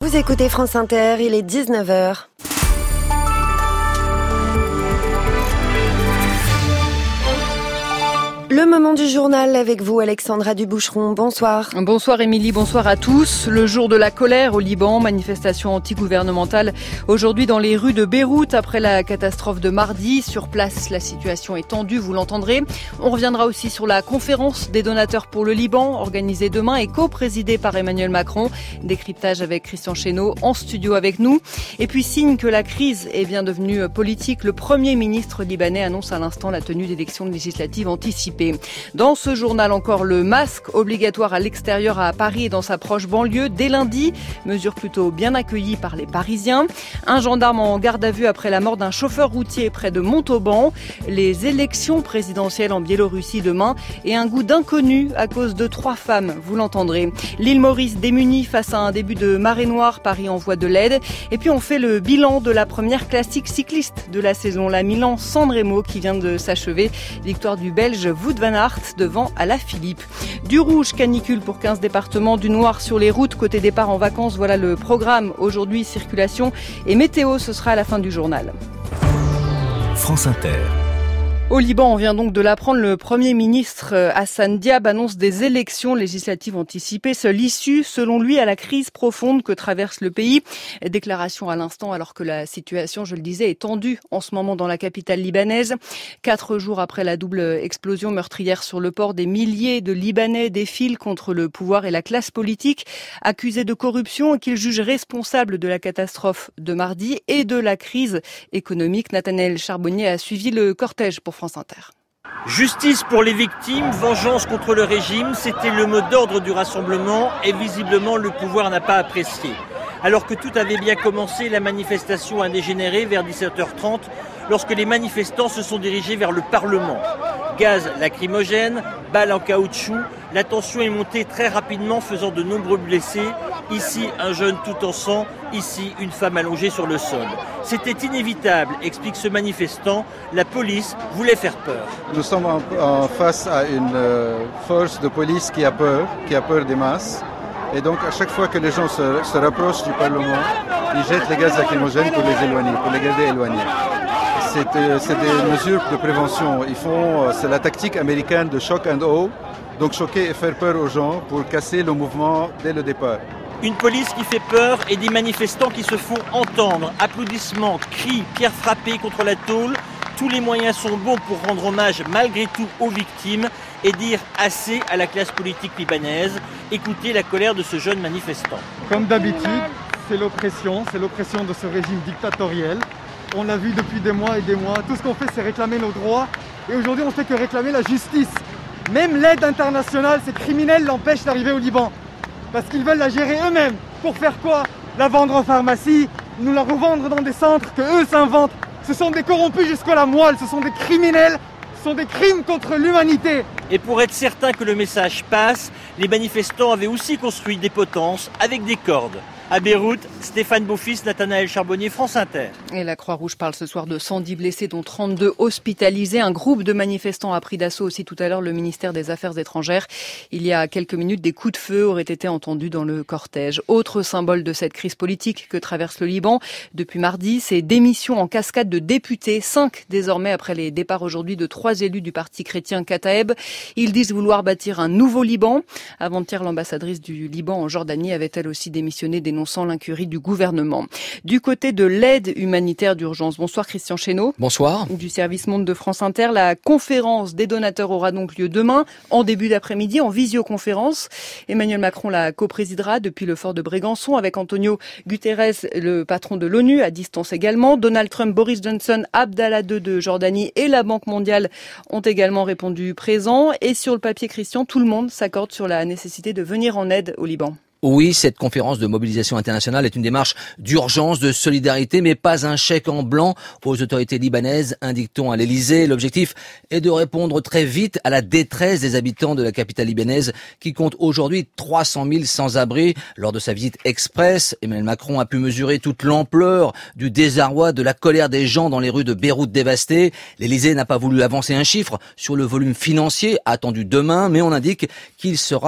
Vous écoutez France Inter, il est 19h. Le moment du journal avec vous, Alexandra Duboucheron. Bonsoir. Bonsoir Émilie, bonsoir à tous. Le jour de la colère au Liban, manifestation anti-gouvernementale aujourd'hui dans les rues de Beyrouth après la catastrophe de mardi. Sur place, la situation est tendue, vous l'entendrez. On reviendra aussi sur la conférence des donateurs pour le Liban, organisée demain et co-présidée par Emmanuel Macron. Décryptage avec Christian Chesneau en studio avec nous. Et puis, signe que la crise est bien devenue politique, le Premier ministre libanais annonce à l'instant la tenue d'élections législatives anticipées. Dans ce journal encore, le masque obligatoire à l'extérieur à Paris et dans sa proche banlieue dès lundi, mesure plutôt bien accueillie par les Parisiens. Un gendarme en garde à vue après la mort d'un chauffeur routier près de Montauban. Les élections présidentielles en Biélorussie demain et un goût d'inconnu à cause de 3 femmes, vous l'entendrez. L'île Maurice démunie face à un début de marée noire, Paris envoie de l'aide. Et puis on fait le bilan de la première classique cycliste de la saison, la Milan-San Remo qui vient de s'achever. Victoire du Belge Wout van Aert devant Alaphilippe. Du rouge canicule pour 15 départements, du noir sur les routes côté départ en vacances. Voilà le programme. Aujourd'hui, circulation et météo, ce sera à la fin du journal. France Inter. Au Liban, on vient donc de l'apprendre, le Premier ministre Hassan Diab annonce des élections législatives anticipées. Seule issue, selon lui, à la crise profonde que traverse le pays. Déclaration à l'instant, alors que la situation, je le disais, est tendue en ce moment dans la capitale libanaise. 4 jours après la double explosion meurtrière sur le port, des milliers de Libanais défilent contre le pouvoir et la classe politique, accusés de corruption et qu'ils jugent responsables de la catastrophe de mardi et de la crise économique. Nathanaël Charbonnier a suivi le cortège pour France Inter. Justice pour les victimes, vengeance contre le régime, c'était le mot d'ordre du rassemblement et visiblement le pouvoir n'a pas apprécié. Alors que tout avait bien commencé, la manifestation a dégénéré vers 17h30 lorsque les manifestants se sont dirigés vers le Parlement. Gaz lacrymogène, balles en caoutchouc, la tension est montée très rapidement faisant de nombreux blessés. Ici, un jeune tout en sang, ici, une femme allongée sur le sol. C'était inévitable, explique ce manifestant. La police voulait faire peur. Nous sommes en face à une force de police qui a peur des masses. Et donc, à chaque fois que les gens se rapprochent du Parlement, ils jettent les gaz lacrymogènes pour les éloigner, pour les garder éloignés. C'est des mesures de prévention. C'est la tactique américaine de shock and awe. Donc, choquer et faire peur aux gens pour casser le mouvement dès le départ. Une police qui fait peur et des manifestants qui se font entendre. Applaudissements, cris, pierres frappées contre la tôle. Tous les moyens sont bons pour rendre hommage malgré tout aux victimes et dire assez à la classe politique libanaise. Écoutez la colère de ce jeune manifestant. Comme d'habitude, c'est l'oppression de ce régime dictatorial. On l'a vu depuis des mois et des mois. Tout ce qu'on fait, c'est réclamer nos droits. Et aujourd'hui, on ne fait que réclamer la justice. Même l'aide internationale, ces criminels l'empêchent d'arriver au Liban. Parce qu'ils veulent la gérer eux-mêmes. Pour faire quoi? La vendre en pharmacie, nous la revendre dans des centres que eux s'inventent. Ce sont des corrompus jusqu'à la moelle, ce sont des criminels, ce sont des crimes contre l'humanité. Et pour être certain que le message passe, les manifestants avaient aussi construit des potences avec des cordes. À Beyrouth, Stéphane Beaufils, Nathanaël Charbonnier, France Inter. Et la Croix-Rouge parle ce soir de 110 blessés, dont 32 hospitalisés. Un groupe de manifestants a pris d'assaut aussi tout à l'heure le ministère des Affaires étrangères. Il y a quelques minutes, des coups de feu auraient été entendus dans le cortège. Autre symbole de cette crise politique que traverse le Liban depuis mardi, ces démissions en cascade de députés. 5 désormais après les départs aujourd'hui de 3 élus du parti chrétien Kataeb. Ils disent vouloir bâtir un nouveau Liban. Avant-hier, l'ambassadrice du Liban en Jordanie avait elle aussi démissionné, dénonçant l'incurie du gouvernement. Du côté de l'aide humanitaire d'urgence. Bonsoir Christian Chesneau. Bonsoir. Du service Monde de France Inter. La conférence des donateurs aura donc lieu demain, en début d'après-midi, en visioconférence. Emmanuel Macron la coprésidera depuis le fort de Brégançon avec Antonio Guterres, le patron de l'ONU, à distance également. Donald Trump, Boris Johnson, Abdallah II de Jordanie et la Banque mondiale ont également répondu présents. Et sur le papier, Christian, tout le monde s'accorde sur la nécessité de venir en aide au Liban. Oui, cette conférence de mobilisation internationale est une démarche d'urgence, de solidarité, mais pas un chèque en blanc aux autorités libanaises, indique-t-on à l'Elysée. L'objectif est de répondre très vite à la détresse des habitants de la capitale libanaise qui compte aujourd'hui 300 000 sans-abri. Lors de sa visite express, Emmanuel Macron a pu mesurer toute l'ampleur du désarroi, de la colère des gens dans les rues de Beyrouth dévastées. L'Elysée n'a pas voulu avancer un chiffre sur le volume financier attendu demain, mais on indique qu'il sera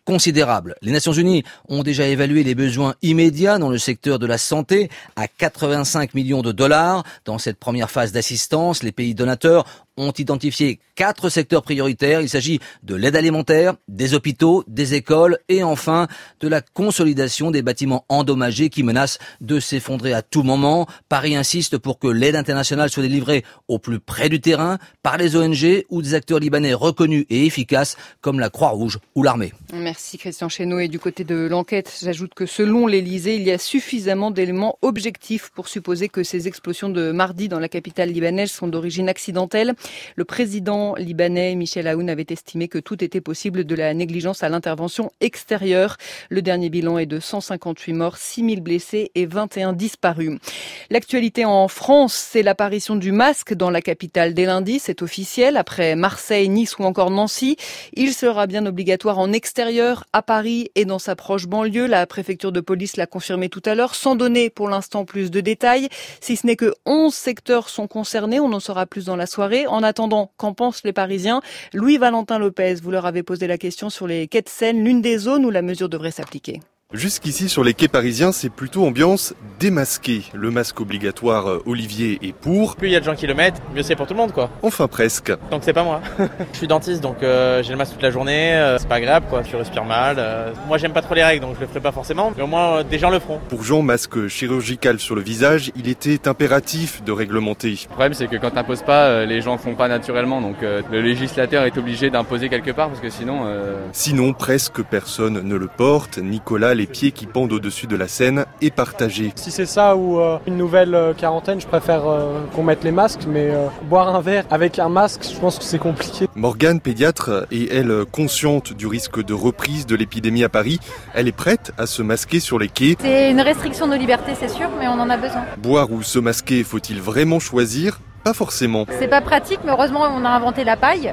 considérable. Les Nations Unies ont déjà évalué les besoins immédiats dans le secteur de la santé à 85 millions de dollars. Dans cette première phase d'assistance, les pays donateurs ont identifié 4 secteurs prioritaires. Il s'agit de l'aide alimentaire, des hôpitaux, des écoles et enfin de la consolidation des bâtiments endommagés qui menacent de s'effondrer à tout moment. Paris insiste pour que l'aide internationale soit délivrée au plus près du terrain par les ONG ou des acteurs libanais reconnus et efficaces comme la Croix-Rouge ou l'armée. Merci Christian Chesneau. Et du côté de l'enquête, j'ajoute que selon l'Élysée, il y a suffisamment d'éléments objectifs pour supposer que ces explosions de mardi dans la capitale libanaise sont d'origine accidentelle. Le président libanais Michel Aoun avait estimé que tout était possible de la négligence à l'intervention extérieure. Le dernier bilan est de 158 morts, 6000 blessés et 21 disparus. L'actualité en France, c'est l'apparition du masque dans la capitale dès lundi. C'est officiel. Après Marseille, Nice ou encore Nancy, il sera bien obligatoire en extérieur à Paris et dans sa proche banlieue. La préfecture de police l'a confirmé tout à l'heure, sans donner pour l'instant plus de détails. Si ce n'est que 11 secteurs sont concernés, on en saura plus dans la soirée. En attendant, qu'en pensent les Parisiens? Louis-Valentin Lopez, vous leur avez posé la question sur les quais de Seine, l'une des zones où la mesure devrait s'appliquer. Jusqu'ici, sur les quais parisiens, c'est plutôt ambiance démasquée. Le masque obligatoire, Olivier est pour. Plus il y a de gens qui le mettent, mieux c'est pour tout le monde, quoi. Enfin presque. Donc c'est pas moi. Je suis dentiste, donc j'ai le masque toute la journée. C'est pas agréable, quoi. Tu respires mal. Moi, j'aime pas trop les règles, donc je le ferai pas forcément. Mais au moins, des gens le feront. Pour Jean, masque chirurgical sur le visage, il était impératif de réglementer. Le problème, c'est que quand t'imposes pas, les gens font pas naturellement. Donc le législateur est obligé d'imposer quelque part, parce que sinon... Sinon, presque personne ne le porte. Nicolas, les pieds qui pendent au-dessus de la scène est partagé. Si c'est ça ou une nouvelle quarantaine, je préfère qu'on mette les masques, mais boire un verre avec un masque, je pense que c'est compliqué. Morgane, pédiatre, est elle consciente du risque de reprise de l'épidémie à Paris. Elle est prête à se masquer sur les quais. C'est une restriction de liberté, c'est sûr, mais on en a besoin. Boire ou se masquer, faut-il vraiment choisir ? Pas forcément. C'est pas pratique, mais heureusement on a inventé la paille.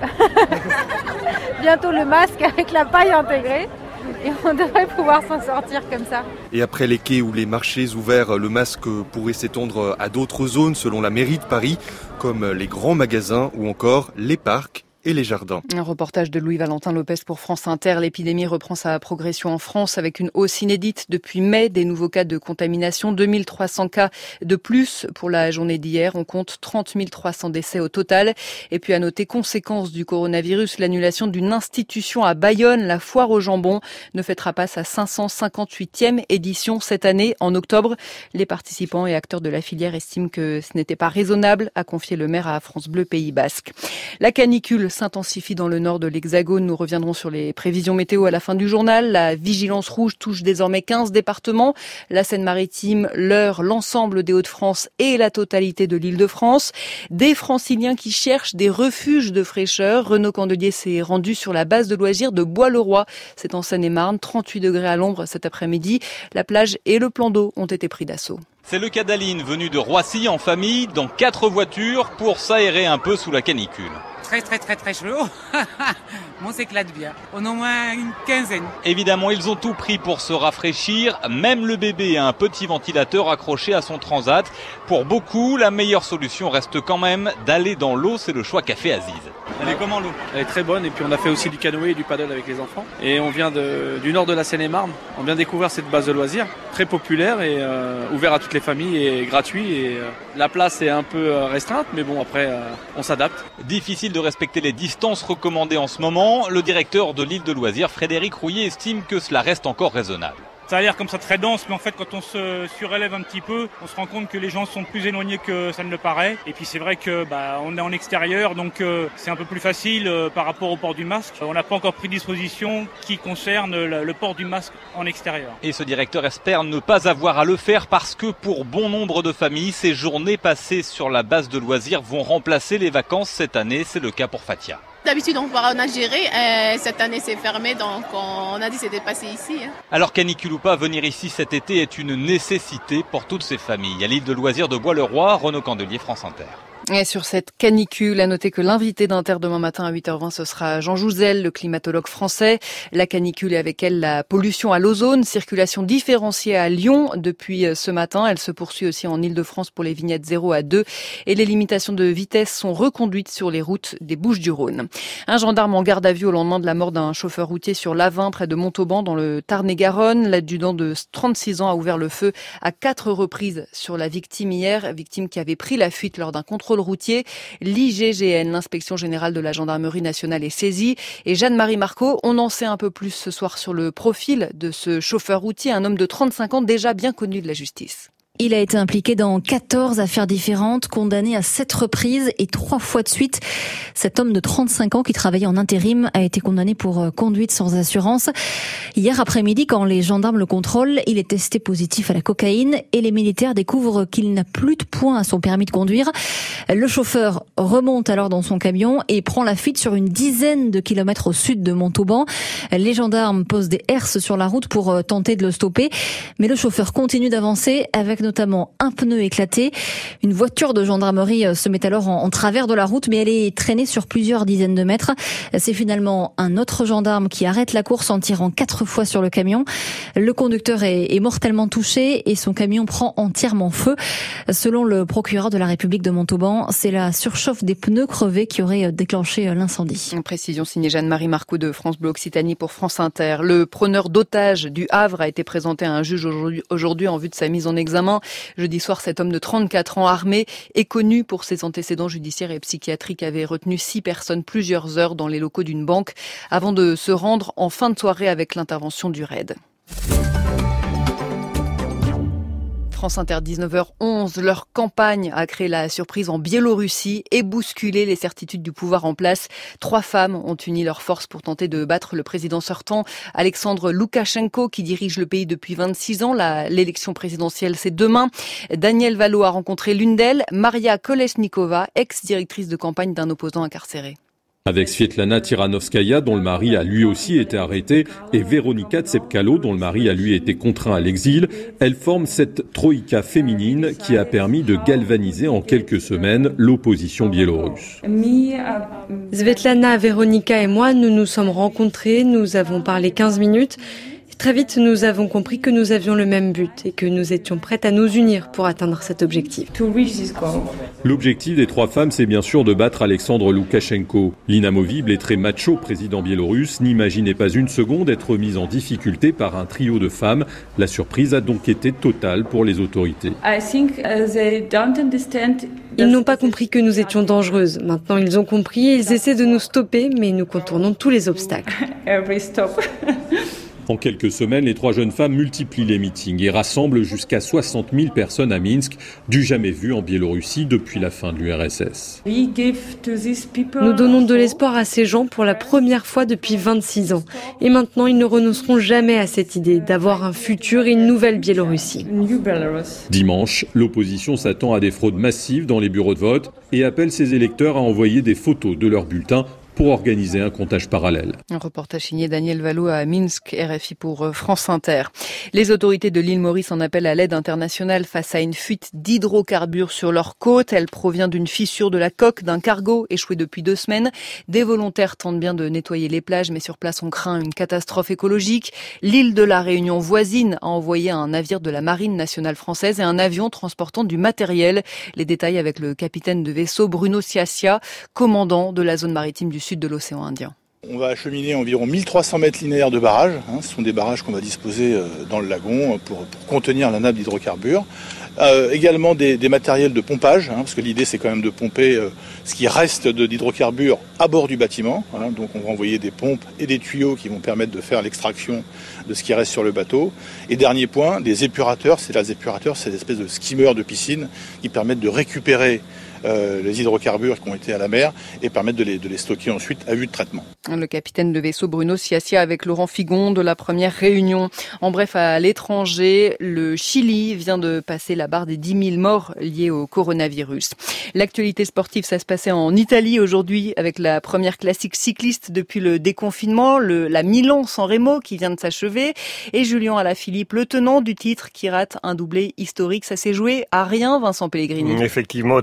Bientôt le masque avec la paille intégrée. Et on devrait pouvoir s'en sortir comme ça. Et après les quais ou les marchés ouverts, le masque pourrait s'étendre à d'autres zones selon la mairie de Paris, comme les grands magasins ou encore les parcs et les jardins. Un reportage de Louis-Valentin Lopez pour France Inter. L'épidémie reprend sa progression en France avec une hausse inédite depuis mai des nouveaux cas de contamination. 2300 cas de plus pour la journée d'hier. On compte 30 300 décès au total. Et puis à noter, conséquence du coronavirus, l'annulation d'une institution à Bayonne, la Foire au Jambon, ne fêtera pas sa 558e édition cette année en octobre. Les participants et acteurs de la filière estiment que ce n'était pas raisonnable, a confié le maire à France Bleu Pays Basque. La canicule s'intensifie dans le nord de l'Hexagone. Nous reviendrons sur les prévisions météo à la fin du journal. La vigilance rouge touche désormais 15 départements. La Seine-Maritime, l'Eure, l'ensemble des Hauts-de-France et la totalité de l'Île-de-France. Des Franciliens qui cherchent des refuges de fraîcheur. Renaud Candelier s'est rendu sur la base de loisirs de Bois-le-Roi. C'est en Seine-et-Marne, 38 degrés à l'ombre cet après-midi. La plage et le plan d'eau ont été pris d'assaut. C'est le cas d'Aline, venue de Roissy en famille, dans 4 voitures pour s'aérer un peu sous la canicule. Très chaud. On s'éclate bien. On a au moins une quinzaine. Évidemment, ils ont tout pris pour se rafraîchir. Même le bébé a un petit ventilateur accroché à son transat. Pour beaucoup, la meilleure solution reste quand même d'aller dans l'eau. C'est le choix qu'a fait Aziz. Elle est comment l'eau ? Elle est très bonne et puis on a fait aussi du canoë et du paddle avec les enfants. Et on vient du nord de la Seine-et-Marne. On vient découvrir cette base de loisirs très populaire et ouvert à toutes les familles et gratuit. Et la place est un peu restreinte, mais bon après on s'adapte. Difficile de respecter les distances recommandées en ce moment. Le directeur de l'île de loisirs, Frédéric Rouillet, estime que cela reste encore raisonnable. Ça a l'air comme ça très dense, mais en fait quand on se surélève un petit peu, on se rend compte que les gens sont plus éloignés que ça ne le paraît. Et puis c'est vrai que on est en extérieur, donc c'est un peu plus facile par rapport au port du masque. On n'a pas encore pris de disposition qui concerne le port du masque en extérieur. Et ce directeur espère ne pas avoir à le faire parce que pour bon nombre de familles, ces journées passées sur la base de loisirs vont remplacer les vacances cette année. C'est le cas pour Fatia. D'habitude, on part en Algérie. Cette année, c'est fermé, donc on a décidé de passer ici. Alors, canicule ou pas, venir ici cet été est une nécessité pour toutes ces familles. À l'île de loisirs de Bois-le-Roi, Renaud Candelier, France Inter. Et sur cette canicule, à noter que l'invité d'Inter demain matin à 8h20, ce sera Jean Jouzel, le climatologue français. La canicule et avec elle la pollution à l'ozone, circulation différenciée à Lyon depuis ce matin. Elle se poursuit aussi en Ile-de-France pour les vignettes 0 à 2 et les limitations de vitesse sont reconduites sur les routes des Bouches-du-Rhône. Un gendarme en garde à vue au lendemain de la mort d'un chauffeur routier sur l'A20 près de Montauban dans le Tarn-et-Garonne. L'adjudant de 36 ans a ouvert le feu à 4 reprises sur la victime hier, victime qui avait pris la fuite lors d'un contrôle routier. L'IGGN, l'inspection générale de la gendarmerie nationale, est saisie. Et Jeanne-Marie Marco, on en sait un peu plus ce soir sur le profil de ce chauffeur routier, un homme de 35 ans déjà bien connu de la justice. Il a été impliqué dans 14 affaires différentes, condamné à 7 reprises et 3 fois de suite. Cet homme de 35 ans qui travaillait en intérim a été condamné pour conduite sans assurance. Hier après-midi, quand les gendarmes le contrôlent, il est testé positif à la cocaïne et les militaires découvrent qu'il n'a plus de points à son permis de conduire. Le chauffeur remonte alors dans son camion et prend la fuite sur une dizaine de kilomètres au sud de Montauban. Les gendarmes posent des herses sur la route pour tenter de le stopper, mais le chauffeur continue d'avancer avec notamment un pneu éclaté. Une voiture de gendarmerie se met alors en travers de la route, mais elle est traînée sur plusieurs dizaines de mètres. C'est finalement un autre gendarme qui arrête la course en tirant 4 fois sur le camion. Le conducteur est mortellement touché et son camion prend entièrement feu. Selon le procureur de la République de Montauban, c'est la surchauffe des pneus crevés qui aurait déclenché l'incendie. Une précision signée Jeanne-Marie Marco de France Bleu Occitanie pour France Inter. Le preneur d'otages du Havre a été présenté à un juge aujourd'hui en vue de sa mise en examen. Jeudi soir, cet homme de 34 ans armé est connu pour ses antécédents judiciaires et psychiatriques, avait retenu 6 personnes plusieurs heures dans les locaux d'une banque avant de se rendre en fin de soirée avec l'intervention du RAID. France Inter, 19h11, leur campagne a créé la surprise en Biélorussie et bousculé les certitudes du pouvoir en place. 3 femmes ont uni leurs forces pour tenter de battre le président sortant, Alexandre Loukachenko, qui dirige le pays depuis 26 ans. L'élection présidentielle, c'est demain. Daniel Valo a rencontré l'une d'elles, Maria Kolesnikova, ex-directrice de campagne d'un opposant incarcéré. Avec Svietlana Tiranovskaya, dont le mari a lui aussi été arrêté, et Veronika Tsepkalo, dont le mari a lui été contraint à l'exil, elles forment cette troïka féminine qui a permis de galvaniser en quelques semaines l'opposition biélorusse. Svetlana, Veronika et moi, nous nous sommes rencontrés, nous avons parlé 15 minutes. Très vite, nous avons compris que nous avions le même but et que nous étions prêtes à nous unir pour atteindre cet objectif. L'objectif des 3 femmes, c'est bien sûr de battre Alexandre Loukachenko. L'inamovible et très macho président biélorusse n'imaginait pas une seconde être mis en difficulté par un trio de femmes. La surprise a donc été totale pour les autorités. Ils n'ont pas compris que nous étions dangereuses. Maintenant, ils ont compris et ils essaient de nous stopper, mais nous contournons tous les obstacles. En quelques semaines, les 3 jeunes femmes multiplient les meetings et rassemblent jusqu'à 60 000 personnes à Minsk, du jamais vu en Biélorussie depuis la fin de l'URSS. Nous donnons de l'espoir à ces gens pour la première fois depuis 26 ans. Et maintenant, ils ne renonceront jamais à cette idée d'avoir un futur et une nouvelle Biélorussie. Dimanche, l'opposition s'attend à des fraudes massives dans les bureaux de vote et appelle ses électeurs à envoyer des photos de leurs bulletins pour organiser un comptage parallèle. Un reportage signé Daniel Valo à Minsk, RFI pour France Inter. Les autorités de l'île Maurice en appellent à l'aide internationale face à une fuite d'hydrocarbures sur leur côte. Elle provient d'une fissure de la coque d'un cargo échoué depuis 2 semaines. Des volontaires tentent bien de nettoyer les plages, mais sur place on craint une catastrophe écologique. L'île de la Réunion voisine a envoyé un navire de la Marine nationale française et un avion transportant du matériel. Les détails avec le capitaine de vaisseau Bruno Siassia, commandant de la zone maritime du sud de l'océan Indien. On va acheminer environ 1300 mètres linéaires de barrages. Ce sont des barrages qu'on va disposer dans le lagon pour contenir la nappe d'hydrocarbures. Également des matériels de pompage, parce que l'idée c'est quand même de pomper ce qui reste d'hydrocarbures à bord du bâtiment. Donc on va envoyer des pompes et des tuyaux qui vont permettre de faire l'extraction de ce qui reste sur le bateau. Et dernier point, des épurateurs. C'est des espèces de skimmers de piscine qui permettent de récupérer les hydrocarbures qui ont été à la mer et permettre de les stocker ensuite à vue de traitement. Le capitaine de vaisseau Bruno Siassia avec Laurent Figon de la première réunion. En bref, à l'étranger, le Chili vient de passer la barre des 10 000 morts liés au coronavirus. L'actualité sportive, ça se passait en Italie aujourd'hui avec la première classique cycliste depuis le déconfinement, la Milan-San Remo qui vient de s'achever et Julien Alaphilippe, le tenant du titre qui rate un doublé historique. Ça s'est joué à rien, Vincent Pellegrini. Effectivement, au terme d'un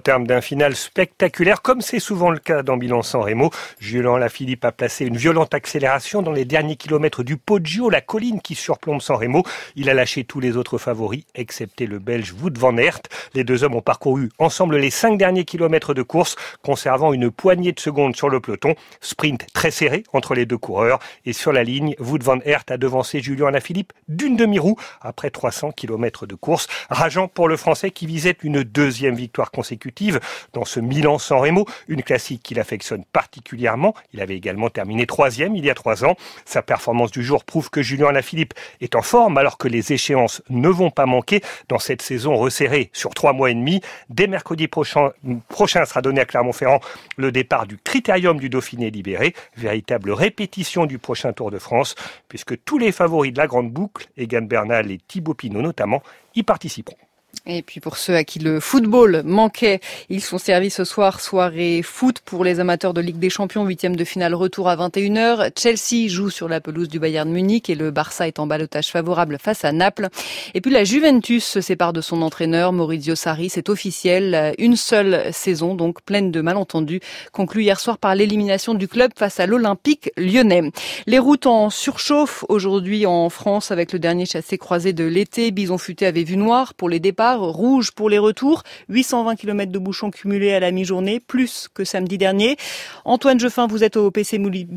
finale spectaculaire, comme c'est souvent le cas dans Milan-San Remo. Julien Alaphilippe a placé une violente accélération dans les derniers kilomètres du Poggio, la colline qui surplombe San Remo. Il a lâché tous les autres favoris, excepté le Belge Wout van Aert. Les deux hommes ont parcouru ensemble les 5 derniers kilomètres de course, conservant une poignée de secondes sur le peloton. Sprint très serré entre les deux coureurs. Et sur la ligne, Wout van Aert a devancé Julien Alaphilippe d'une demi-roue après 300 kilomètres de course. Rageant pour le Français qui visait une deuxième victoire consécutive dans ce Milan-San Remo, une classique qu'il affectionne particulièrement. Il avait également terminé 3e il y a 3 ans. Sa performance du jour prouve que Julien Alaphilippe est en forme alors que les échéances ne vont pas manquer dans cette saison resserrée sur 3 mois et demi. Dès mercredi prochain sera donné à Clermont-Ferrand le départ du Critérium du Dauphiné libéré, véritable répétition du prochain Tour de France, puisque tous les favoris de la Grande Boucle, Egan Bernal et Thibaut Pinot notamment, y participeront. Et puis pour ceux à qui le football manquait, ils sont servis ce soir, soirée foot pour les amateurs de Ligue des Champions, 8e de finale retour à 21h. Chelsea joue sur la pelouse du Bayern Munich et le Barça est en ballottage favorable face à Naples. Et puis la Juventus se sépare de son entraîneur Maurizio Sarri, c'est officiel. Une seule saison, donc pleine de malentendus, conclue hier soir par l'élimination du club face à l'Olympique lyonnais. Les routes en surchauffe aujourd'hui en France avec le dernier chassé-croisé de l'été. Bison Futé avait vu noir pour les départs. Rouge pour les retours, 820 km de bouchons cumulés à la mi-journée, plus que samedi dernier. Antoine Jeffin, vous êtes au PC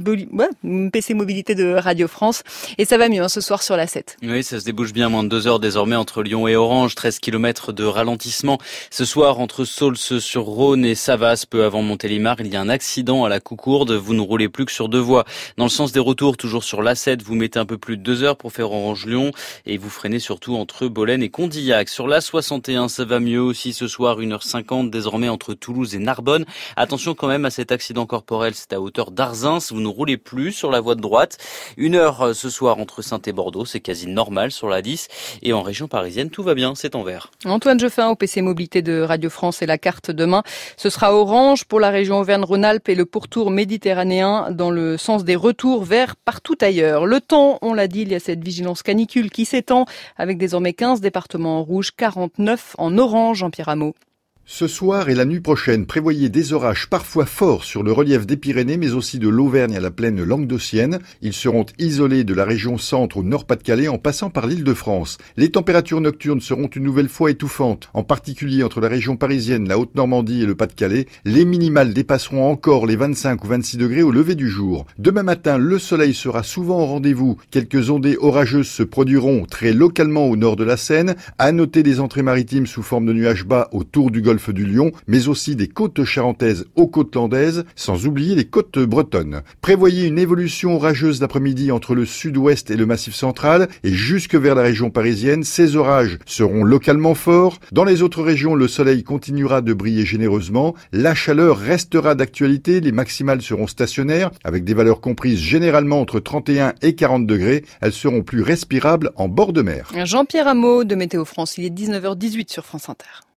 Mobilité de Radio France et ça va mieux ce soir sur la 7. Oui, ça se débouche bien, moins de 2 heures désormais entre Lyon et Orange, 13 km de ralentissement. Ce soir, entre Saulce-sur-Rhône et Savas, peu avant Montélimar, il y a un accident à la Coucourde. Vous ne roulez plus que sur 2 voies. Dans le sens des retours, toujours sur l'A7, vous mettez un peu plus de 2 heures pour faire Orange-Lyon et vous freinez surtout entre Bolène et Condillac. Sur la 61, ça va mieux aussi ce soir, 1h50 désormais entre Toulouse et Narbonne. Attention quand même à cet accident corporel, c'est à hauteur d'Arzins, vous ne roulez plus sur la voie de droite. 1 heure ce soir entre Saintes et Bordeaux, c'est quasi normal sur la 10. Et en région parisienne, tout va bien, c'est en vert. Antoine Jeffin au PC Mobilité de Radio France et la carte demain. Ce sera orange pour la région Auvergne-Rhône-Alpes et le pourtour méditerranéen dans le sens des retours vers partout ailleurs. Le temps, on l'a dit, il y a cette vigilance canicule qui s'étend avec désormais 15 départements en rouge, 49 en orange, Jean-Pierre Hameau. Ce soir et la nuit prochaine, prévoyez des orages parfois forts sur le relief des Pyrénées, mais aussi de l'Auvergne à la plaine languedocienne. Ils seront isolés de la région centre au Nord-Pas-de-Calais en passant par l'Île-de-France. Les températures nocturnes seront une nouvelle fois étouffantes, en particulier entre la région parisienne, la Haute-Normandie et le Pas-de-Calais. Les minimales dépasseront encore les 25 ou 26 degrés au lever du jour. Demain matin, le soleil sera souvent au rendez-vous. Quelques ondées orageuses se produiront très localement au nord de la Seine. À noter des entrées maritimes sous forme de nuages bas autour du golfe du Lion, mais aussi des côtes charentaises aux côtes landaises, sans oublier les côtes bretonnes. Prévoyez une évolution orageuse l'après-midi entre le sud-ouest et le massif central, et jusque vers la région parisienne. Ces orages seront localement forts. Dans les autres régions, le soleil continuera de briller généreusement. La chaleur restera d'actualité. Les maximales seront stationnaires, avec des valeurs comprises généralement entre 31 et 40 degrés. Elles seront plus respirables en bord de mer. Jean-Pierre Hameau de Météo France, il est 19h18 sur France Inter.